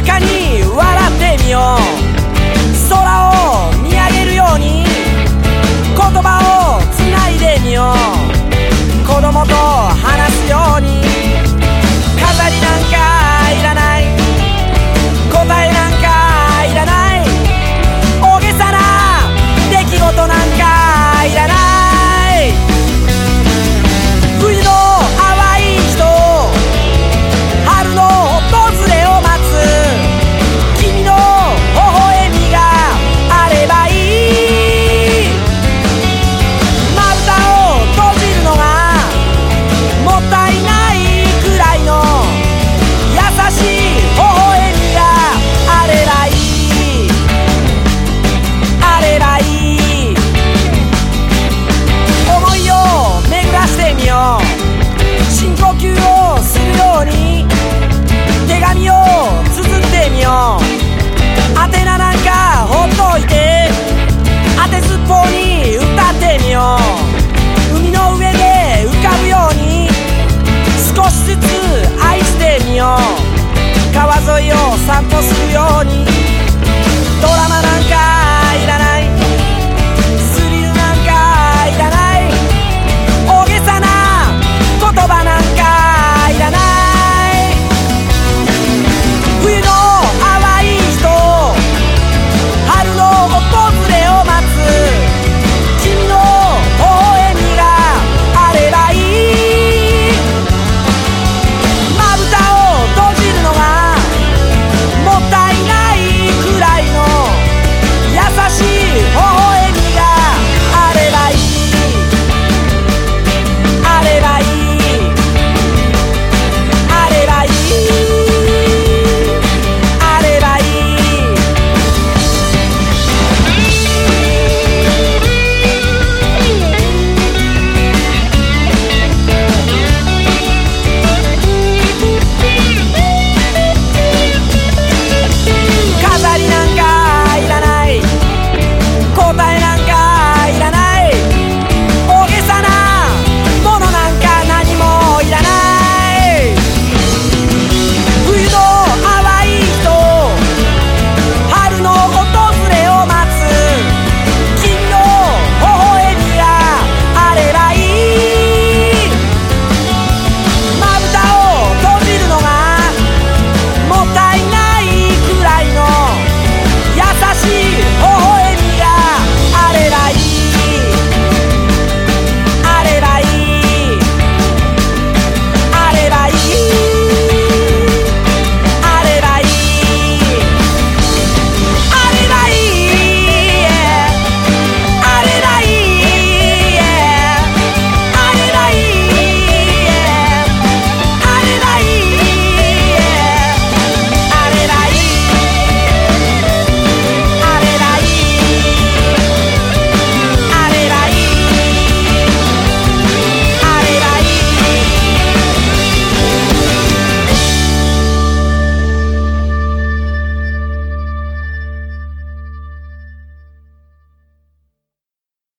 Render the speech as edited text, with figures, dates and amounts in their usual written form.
かに笑ってみよう。空を見上げるように言葉をつないでみよう。子供と話すように飾りなんかいらない、答えなんかいらない、大げさな出来事なんかいらない。冬の淡い日と春の訪れを待つ君の微笑みがあればいい。まぶたを閉じるのがもったいないくらいの優しい微笑みがあればいい、あればいい。思いを巡らしてみよう。深呼吸をするように手紙を綴ってみよう。宛名なんかほっといて当てずっぽうに歌ってみよう。海の上で浮かぶように少しずつ愛してみよう。川沿いを散歩するように